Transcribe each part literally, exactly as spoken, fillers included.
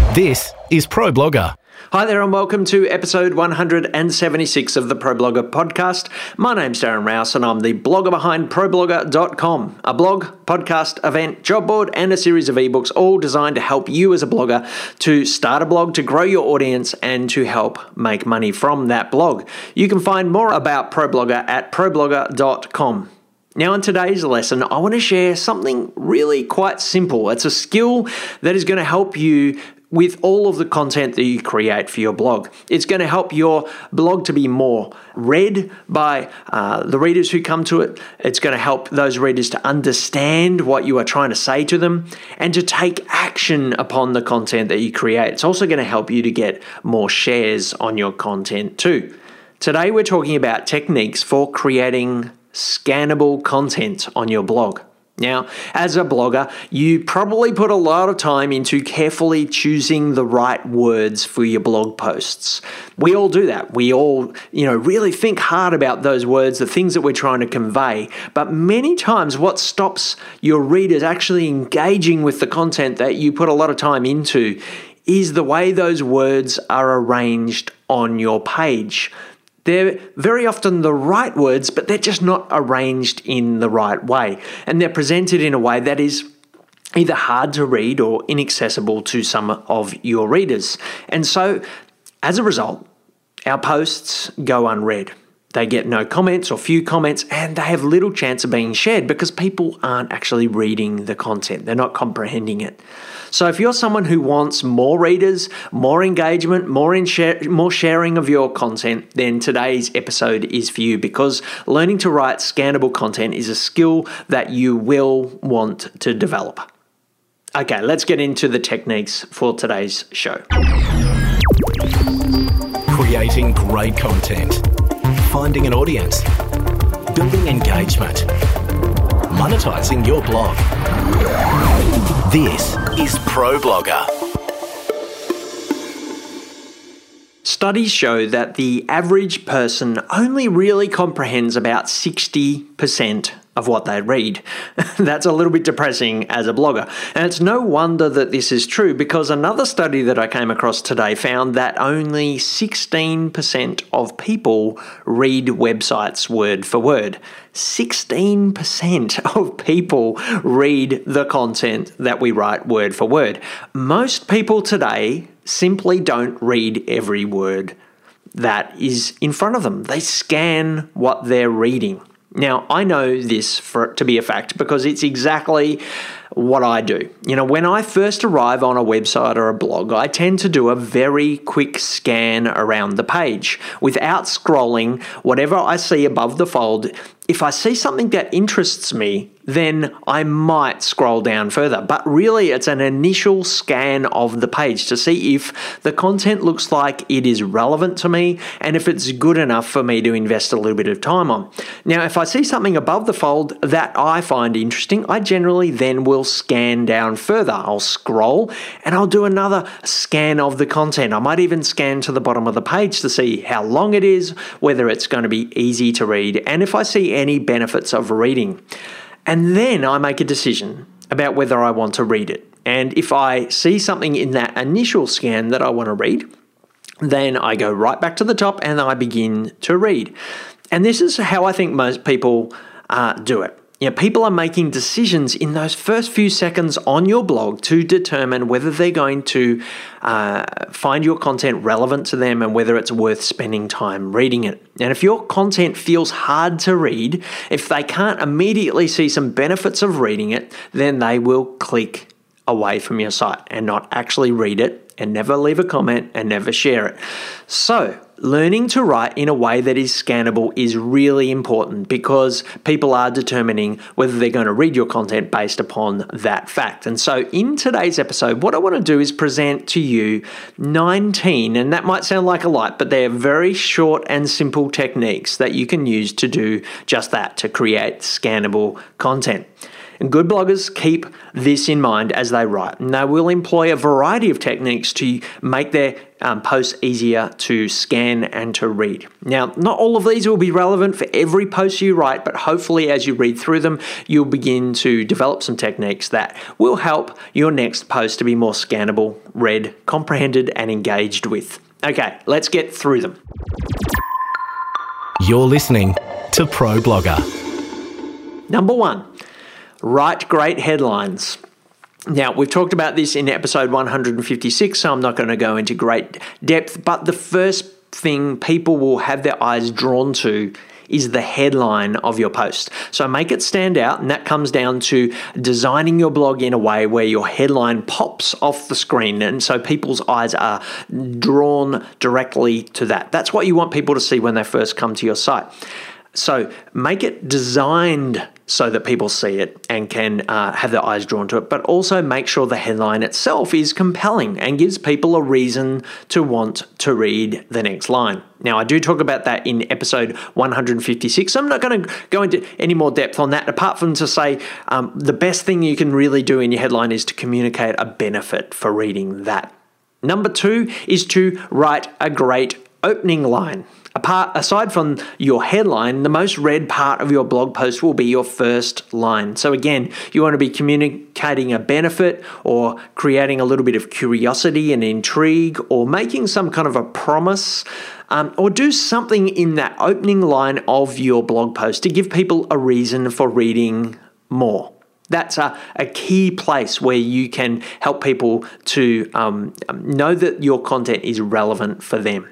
This is ProBlogger. Hi there and welcome to episode one hundred seventy-six of the ProBlogger podcast. My name's Darren Rouse and I'm the blogger behind pro blogger dot com, a blog, podcast, event, job board and a series of ebooks all designed to help you as a blogger to start a blog, to grow your audience and to help make money from that blog. You can find more about ProBlogger at pro blogger dot com. Now, in today's lesson, I want to share something really quite simple. It's a skill that is going to help you with all of the content that you create for your blog. It's going to help your blog to be more read by uh, the readers who come to it. It's going to help those readers to understand what you are trying to say to them and to take action upon the content that you create. It's also going to help you to get more shares on your content too. Today, we're talking about techniques for creating scannable content on your blog. Now, as a blogger, you probably put a lot of time into carefully choosing the right words for your blog posts. We all do that. We all, you know, really think hard about those words, the things that we're trying to convey. But many times what stops your readers actually engaging with the content that you put a lot of time into is the way those words are arranged on your page. They're very often the right words, but they're just not arranged in the right way. And they're presented in a way that is either hard to read or inaccessible to some of your readers. And so, as a result, our posts go unread. They get no comments or few comments, and they have little chance of being shared because people aren't actually reading the content. They're not comprehending it. So if you're someone who wants more readers, more engagement, more in share, more sharing of your content, then today's episode is for you, because learning to write scannable content is a skill that you will want to develop. Okay, let's get into the techniques for today's show. Creating great content. Finding an audience. Building engagement. Monetizing your blog. This is ProBlogger. Studies show that the average person only really comprehends about sixty percent of what they read. That's a little bit depressing as a blogger. And it's no wonder that this is true, because another study that I came across today found that only sixteen percent of people read websites word for word. sixteen percent of people read the content that we write word for word. Most people today simply don't read every word that is in front of them. They scan what they're reading. Now, I know this for to be a fact because it's exactly what I do. You know, when I first arrive on a website or a blog, I tend to do a very quick scan around the page without scrolling. Whatever I see above the fold, if I see something that interests me, then I might scroll down further. But really, it's an initial scan of the page to see if the content looks like it is relevant to me and if it's good enough for me to invest a little bit of time on. Now, if I see something above the fold that I find interesting, I generally then will scan down further. I'll scroll and I'll do another scan of the content. I might even scan to the bottom of the page to see how long it is, whether it's going to be easy to read, and if I see any benefits of reading. And then I make a decision about whether I want to read it. And if I see something in that initial scan that I want to read, then I go right back to the top and I begin to read. And this is how I think most people uh, do it. You know, people are making decisions in those first few seconds on your blog to determine whether they're going to uh, find your content relevant to them and whether it's worth spending time reading it. And if your content feels hard to read, if they can't immediately see some benefits of reading it, then they will click away from your site and not actually read it and never leave a comment and never share it. So, learning to write in a way that is scannable is really important because people are determining whether they're going to read your content based upon that fact. And so in today's episode, what I want to do is present to you nineteen, and that might sound like a lot, but they're very short and simple techniques that you can use to do just that, to create scannable content. And good bloggers keep this in mind as they write, and they will employ a variety of techniques to make their um, posts easier to scan and to read. Now, not all of these will be relevant for every post you write, but hopefully as you read through them, you'll begin to develop some techniques that will help your next post to be more scannable, read, comprehended, and engaged with. Okay, let's get through them. You're listening to Pro Blogger. Number one, write great headlines. Now, we've talked about this in episode one hundred fifty-six, so I'm not going to go into great depth, but the first thing people will have their eyes drawn to is the headline of your post. So make it stand out, and that comes down to designing your blog in a way where your headline pops off the screen, and so people's eyes are drawn directly to that. That's what you want people to see when they first come to your site. So make it designed so that people see it and can uh, have their eyes drawn to it, but also make sure the headline itself is compelling and gives people a reason to want to read the next line. Now, I do talk about that in episode one hundred fifty-six. So I'm not going to go into any more depth on that, apart from to say um, the best thing you can really do in your headline is to communicate a benefit for reading that. Number two is to write a great opening line. Apart, aside from your headline, the most read part of your blog post will be your first line. So again, you want to be communicating a benefit or creating a little bit of curiosity and intrigue or making some kind of a promise, um, or do something in that opening line of your blog post to give people a reason for reading more. That's a, a key place where you can help people to um, know that your content is relevant for them.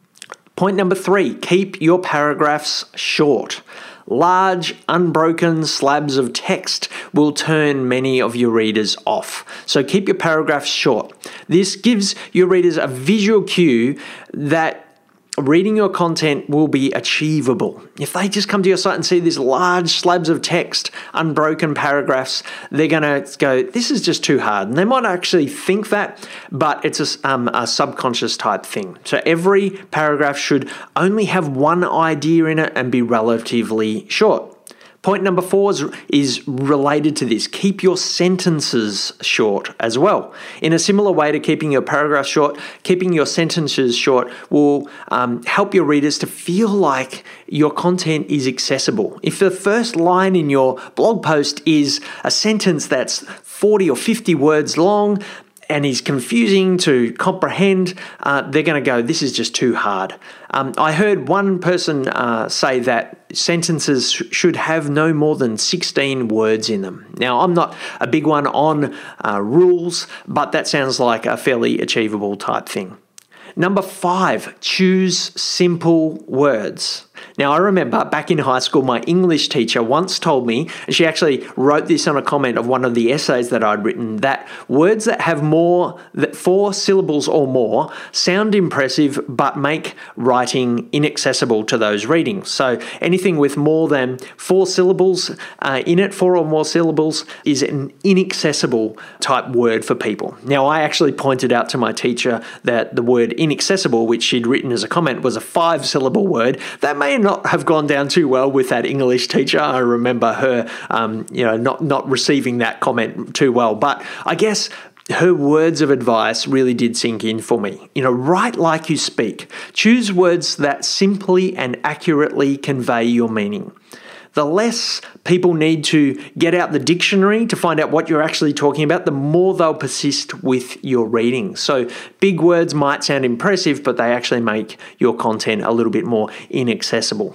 Point number three, keep your paragraphs short. Large, unbroken slabs of text will turn many of your readers off. So keep your paragraphs short. This gives your readers a visual cue that reading your content will be achievable. If they just come to your site and see these large slabs of text, unbroken paragraphs, they're going to go, this is just too hard. And they might actually think that, but it's a, um, a subconscious type thing. So every paragraph should only have one idea in it and be relatively short. Point number four is, is related to this. Keep your sentences short as well. In a similar way to keeping your paragraphs short, keeping your sentences short will um, help your readers to feel like your content is accessible. If the first line in your blog post is a sentence that's forty or fifty words long, and is confusing to comprehend, uh, they're going to go, this is just too hard. Um, I heard one person uh, say that sentences sh- should have no more than sixteen words in them. Now, I'm not a big one on uh, rules, but that sounds like a fairly achievable type thing. Number five, choose simple words. Now, I remember back in high school, my English teacher once told me, and she actually wrote this on a comment of one of the essays that I'd written, that words that have more, that four syllables or more sound impressive, but make writing inaccessible to those reading. So anything with more than four syllables uh, in it, four or more syllables, is an inaccessible type word for people. Now, I actually pointed out to my teacher that the word inaccessible, which she'd written as a comment, was a five syllable word. That may not have gone down too well with that English teacher. I remember her, um, you know, not, not receiving that comment too well. But I guess her words of advice really did sink in for me. You know, write like you speak. Choose words that simply and accurately convey your meaning. The less people need to get out the dictionary to find out what you're actually talking about, the more they'll persist with your reading. So big words might sound impressive, but they actually make your content a little bit more inaccessible.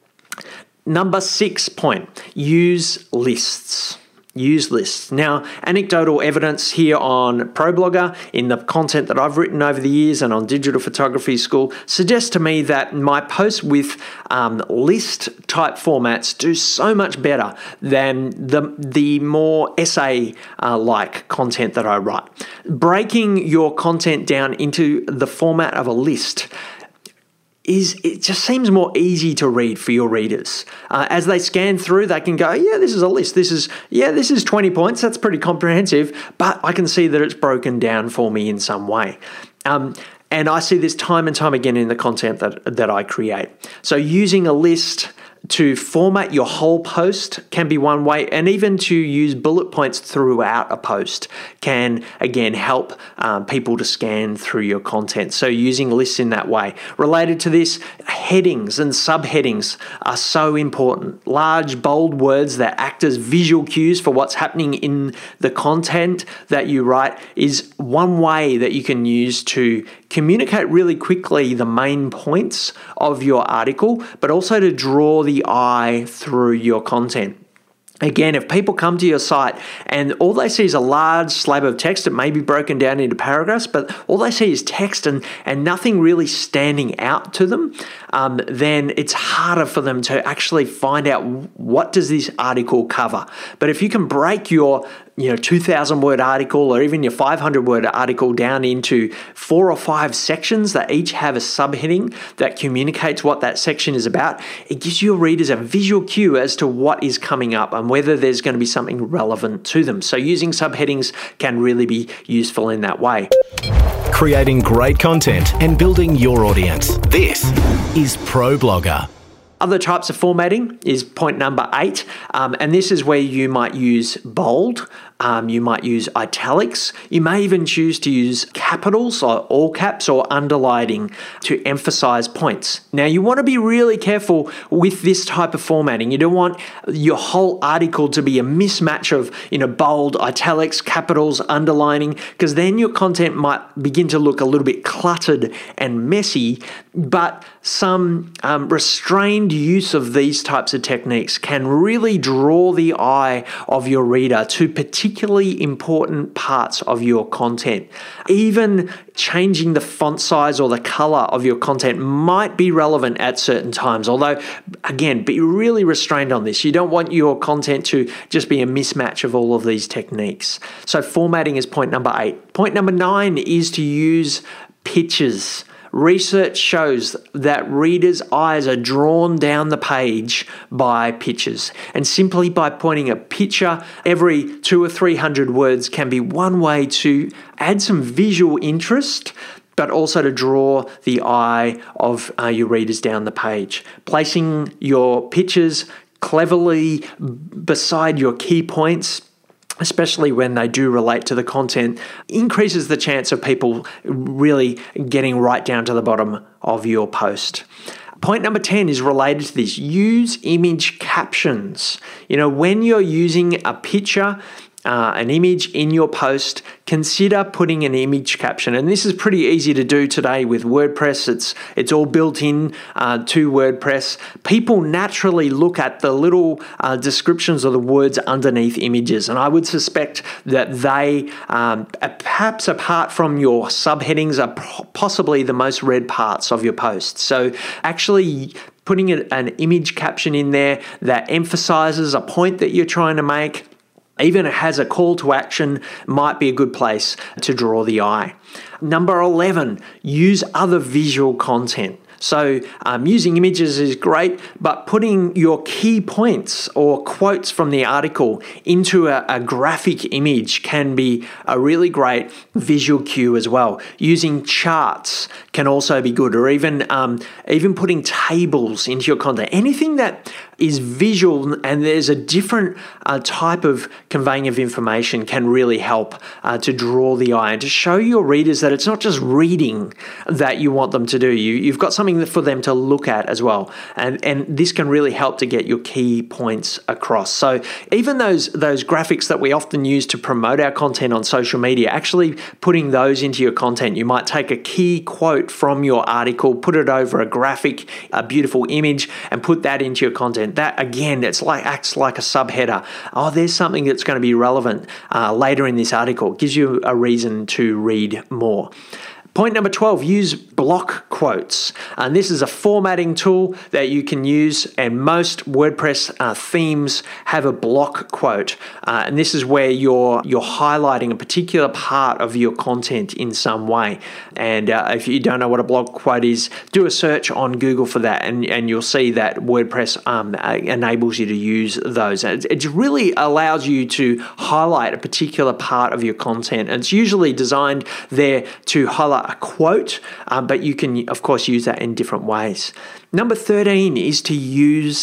Number six point, use lists. Use lists. Now, anecdotal evidence here on ProBlogger in the content that I've written over the years and on Digital Photography School suggests to me that my posts with um, list type formats do so much better than the, the more essay uh, like content that I write. Breaking your content down into the format of a list is it just seems more easy to read for your readers. Uh, as they scan through, they can go, yeah, this is a list. This is, yeah, this is twenty points. That's pretty comprehensive, but I can see that it's broken down for me in some way. Um, and I see this time and time again in the content that, that I create. So using a list to format your whole post can be one way, and even to use bullet points throughout a post can, again, help um, people to scan through your content. So using lists in that way. Related to this, headings and subheadings are so important. Large, bold words that act as visual cues for what's happening in the content that you write is one way that you can use to communicate really quickly the main points of your article, but also to draw the eye through your content. Again, if people come to your site and all they see is a large slab of text that may be broken down into paragraphs, but all they see is text and, and nothing really standing out to them, um, then it's harder for them to actually find out what does this article cover. But if you can break your you know, two thousand word article or even your five hundred word article down into four or five sections that each have a subheading that communicates what that section is about, it gives your readers a visual cue as to what is coming up and whether there's going to be something relevant to them. So using subheadings can really be useful in that way. Creating great content and building your audience. This is ProBlogger. Other types of formatting is point number eight, um, and this is where you might use bold, um, you might use italics, you may even choose to use capitals or all caps or underlining to emphasize points. Now you want to be really careful with this type of formatting. You don't want your whole article to be a mismatch of you know bold, italics, capitals, underlining, because then your content might begin to look a little bit cluttered and messy, but some um, restrained use of these types of techniques can really draw the eye of your reader to particularly important parts of your content. Even changing the font size or the color of your content might be relevant at certain times, although, again, be really restrained on this. You don't want your content to just be a mismatch of all of these techniques. So formatting is point number eight. Point number nine is to use pictures. Research shows that readers' eyes are drawn down the page by pictures, and simply by pointing a picture every two or three hundred words can be one way to add some visual interest, but also to draw the eye of uh, your readers down the page. Placing your pictures cleverly beside your key points, especially when they do relate to the content, increases the chance of people really getting right down to the bottom of your post. Point number ten is related to this. Use image captions. You know, when you're using a picture, Uh, an image in your post, consider putting an image caption. And this is pretty easy to do today with WordPress. It's it's all built in uh, to WordPress. People naturally look at the little uh, descriptions of the words underneath images. And I would suspect that they, um, perhaps apart from your subheadings, are possibly the most read parts of your post. So actually putting an image caption in there that emphasizes a point that you're trying to make, even it has a call to action, might be a good place to draw the eye. Number eleven, use other visual content. So um, using images is great, but putting your key points or quotes from the article into a, a graphic image can be a really great visual cue as well. Using charts can also be good, or even um, even putting tables into your content. Anything that is visual and there's a different uh, type of conveying of information can really help uh, to draw the eye and to show your readers that it's not just reading that you want them to do. You, you've got something for them to look at as well. And, and this can really help to get your key points across. So even those, those graphics that we often use to promote our content on social media, actually putting those into your content. You might take a key quote from your article, put it over a graphic, a beautiful image, and put that into your content. That, again, it's like acts like a subheader. Oh, there's something that's going to be relevant uh, later in this article. It gives you a reason to read more. Point number twelve, use block quotes. And this is a formatting tool that you can use, and most WordPress uh, themes have a block quote. Uh, and this is where you're you're highlighting a particular part of your content in some way. And uh, if you don't know what a block quote is, do a search on Google for that, and, and you'll see that WordPress um, enables you to use those. It, it really allows you to highlight a particular part of your content. And it's usually designed there to highlight a quote, um, but you can, of course, use that in different ways. Number thirteen is to use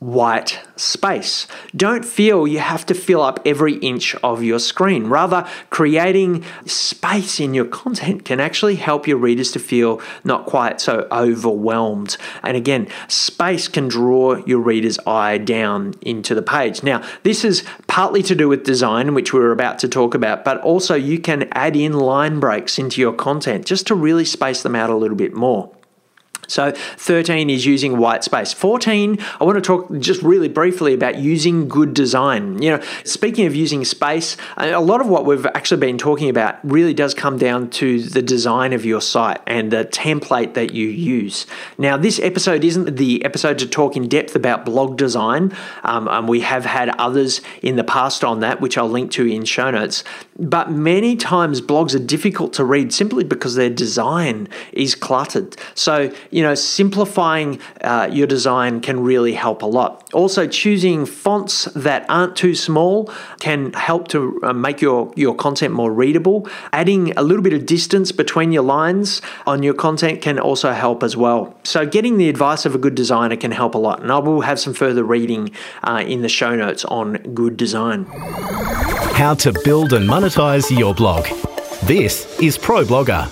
white space. Don't feel you have to fill up every inch of your screen. Rather, creating space in your content can actually help your readers to feel not quite so overwhelmed. And again, space can draw your reader's eye down into the page. Now, this is partly to do with design, which we're about to talk about, but also you can add in line breaks into your content just to really space them out a little bit more. So thirteen is using white space. fourteen, I want to talk just really briefly about using good design. You know, speaking of using space, a lot of what we've actually been talking about really does come down to the design of your site and the template that you use. Now, this episode isn't the episode to talk in depth about blog design, um, and we have had others in the past on that, which I'll link to in show notes. But many times blogs are difficult to read simply because their design is cluttered. So, you know, simplifying uh, your design can really help a lot. Also, choosing fonts that aren't too small can help to uh, make your, your content more readable. Adding a little bit of distance between your lines on your content can also help as well. So getting the advice of a good designer can help a lot. And I will have some further reading uh, in the show notes on good design. How to build and monetize your blog. This is ProBlogger.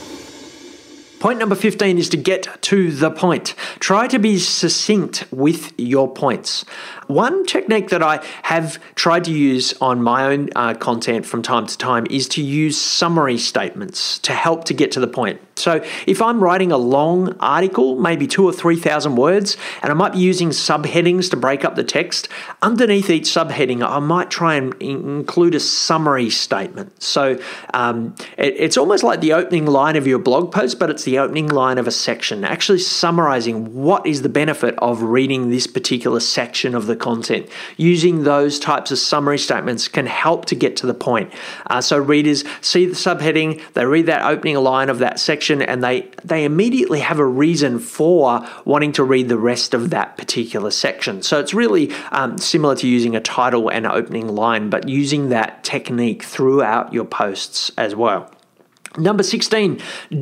Point number fifteen is to get to the point. Try to be succinct with your points. One technique that I have tried to use on my own uh, content from time to time is to use summary statements to help to get to the point. So if I'm writing a long article, maybe two or three thousand words, and I might be using subheadings to break up the text, underneath each subheading, I might try and include a summary statement. So um, it, it's almost like the opening line of your blog post, but it's the opening line of a section, actually summarizing what is the benefit of reading this particular section of the content. Using those types of summary statements can help to get to the point. Uh, so readers see the subheading, they read that opening line of that section, and they, they immediately have a reason for wanting to read the rest of that particular section. So it's really um, similar to using a title and opening line, but using that technique throughout your posts as well. Number sixteen,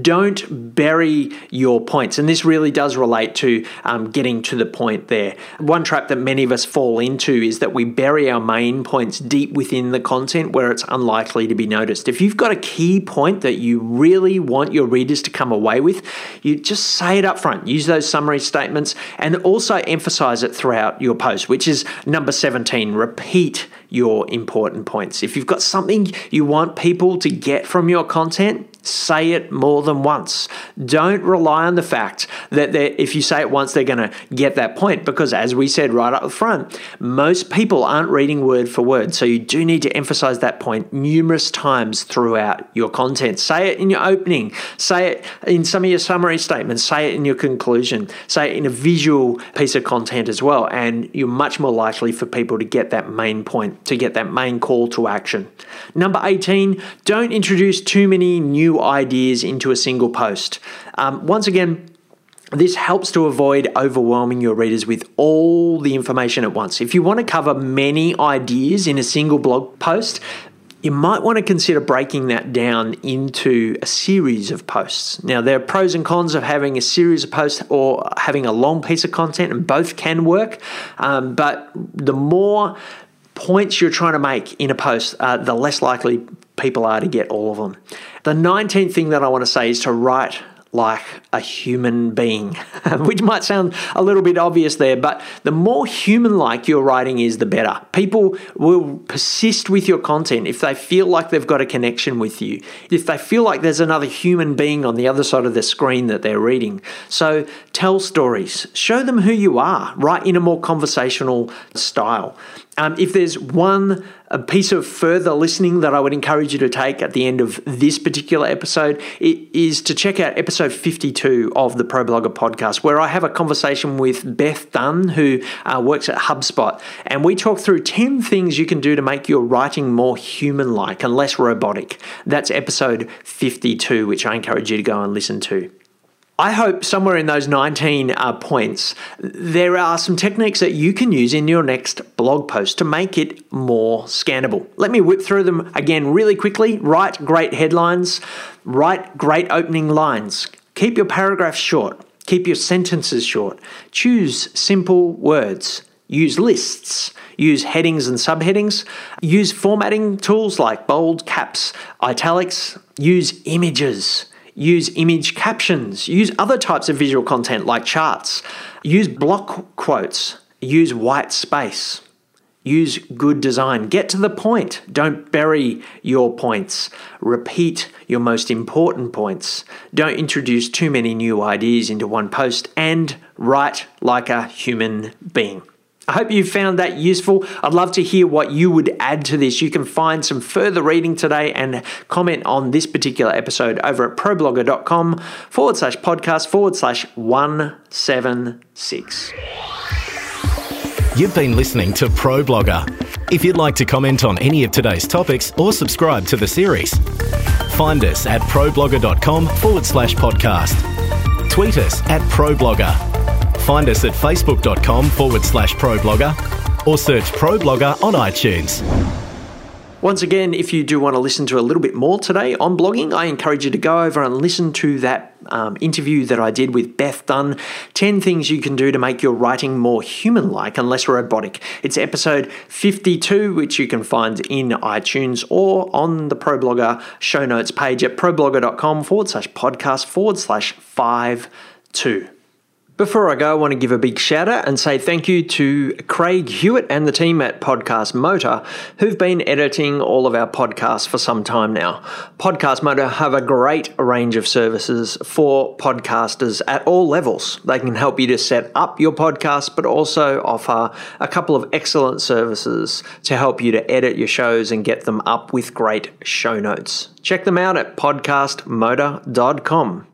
don't bury your points. And this really does relate to um, getting to the point there. One trap that many of us fall into is that we bury our main points deep within the content where it's unlikely to be noticed. If you've got a key point that you really want your readers to come away with, you just say it up front. Use those summary statements and also emphasize it throughout your post, which is number seventeen. Repeat your important points. If you've got something you want people to get from your content, say it more than once. Don't rely on the fact that if you say it once, they're going to get that point, because as we said right up front, most people aren't reading word for word. So you do need to emphasize that point numerous times throughout your content. Say it in your opening, say it in some of your summary statements, say it in your conclusion, say it in a visual piece of content as well. And you're much more likely for people to get that main point, to get that main call to action. Number eighteen, don't introduce too many new ideas into a single post. Um, once again, this helps to avoid overwhelming your readers with all the information at once. If you want to cover many ideas in a single blog post, you might want to consider breaking that down into a series of posts. Now, there are pros and cons of having a series of posts or having a long piece of content, and both can work. Um, but the more points you're trying to make in a post, uh, the less likely people are to get all of them. The nineteenth thing that I want to say is to write like a human being, which might sound a little bit obvious there, but the more human-like your writing is, the better. People will persist with your content if they feel like they've got a connection with you, if they feel like there's another human being on the other side of the screen that they're reading. So tell stories, show them who you are, write in a more conversational style. Um, if there's one a piece of further listening that I would encourage you to take at the end of this particular episode, it is to check out episode fifty-two of the ProBlogger podcast, where I have a conversation with Beth Dunn, who uh, works at HubSpot, and we talk through ten things you can do to make your writing more human-like and less robotic. That's episode fifty-two, which I encourage you to go and listen to. I hope somewhere in those nineteen uh, points, there are some techniques that you can use in your next blog post to make it more scannable. Let me whip through them again really quickly. Write great headlines. Write great opening lines. Keep your paragraphs short. Keep your sentences short. Choose simple words. Use lists. Use headings and subheadings. Use formatting tools like bold, caps, italics. Use images. Use image captions. Use other types of visual content like charts. Use block quotes. Use white space. Use good design. Get to the point. Don't bury your points. Repeat your most important points. Don't introduce too many new ideas into one post, and write like a human being. I hope you found that useful. I'd love to hear what you would add to this. You can find some further reading today and comment on this particular episode over at problogger.com forward slash podcast forward slash 176. You've been listening to Pro Blogger. If you'd like to comment on any of today's topics or subscribe to the series, find us at problogger.com forward slash podcast. Tweet us at ProBlogger. Find us at facebook.com forward slash ProBlogger or search ProBlogger on iTunes. Once again, if you do want to listen to a little bit more today on blogging, I encourage you to go over and listen to that um, interview that I did with Beth Dunn, ten things you can do to make your writing more human-like and less robotic. It's episode fifty-two, which you can find in iTunes or on the ProBlogger show notes page at problogger.com forward slash podcast forward slash five two. Before I go, I want to give a big shout out and say thank you to Craig Hewitt and the team at Podcast Motor, who've been editing all of our podcasts for some time now. Podcast Motor have a great range of services for podcasters at all levels. They can help you to set up your podcast, but also offer a couple of excellent services to help you to edit your shows and get them up with great show notes. Check them out at podcast motor dot com.